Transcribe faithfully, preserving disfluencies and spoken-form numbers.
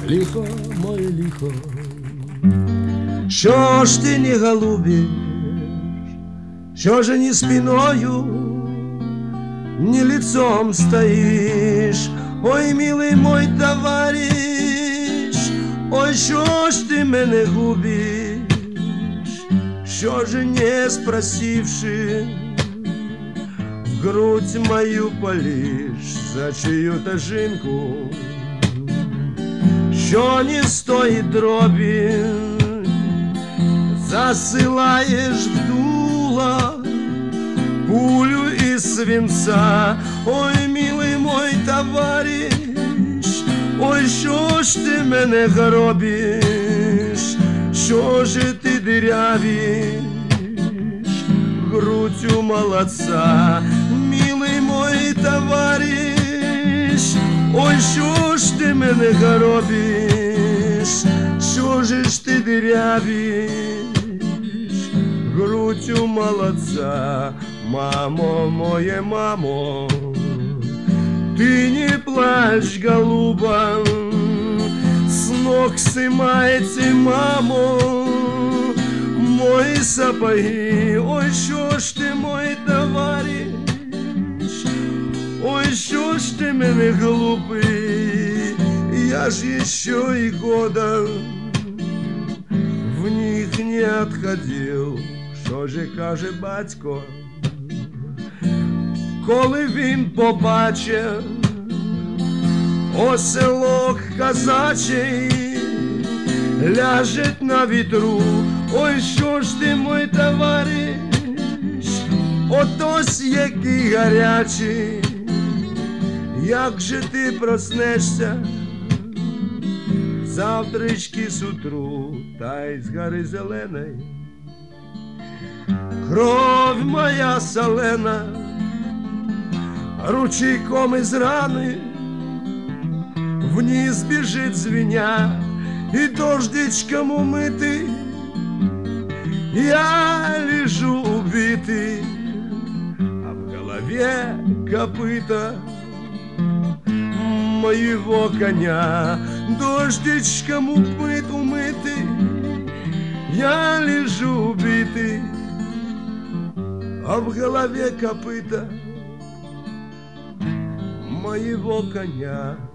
Лихо, моє лихо, що ж ти не голубиш, що же не спиною, не лицом стоишь? Ой, милый мой товарищ, ой, що ж ти мене губиш, що же не спросивши, в грудь мою палишь за чию-то жінку, що не стоїть дробі, засилаєш в дуло пулю из свинца. Ой, милый мой товарищ, ой, що ж ти мене гробиш, що же ти дырявишь грудь у молодца. Милый мой товарищ, ой, що ж ти мене гробиш, що же ж ти дырявишь грудь у молодца. Мамо, моє мамо, ты не плачь, голуба, с ног сымайте, мамо, мої сапоги. Ой, що ж ти, мой товариш, ой, що ж ти мене глупий, я ж еще и года в них не отходил. Що же каже батько, коли він побачив оселок казачий ляжет на вітру? Ой, що ж ти, мой товариш, отось який гарячий, як же ти проснешся завтрачки з утру, та й з гори зеленої кров моя солена ручейком из раны вниз бежит звеня, и дождичком умытый я лежу убитый, а в голове копыта моего коня. Дождичком умыт, умытый я лежу убитый, а в голове копыта моего коня.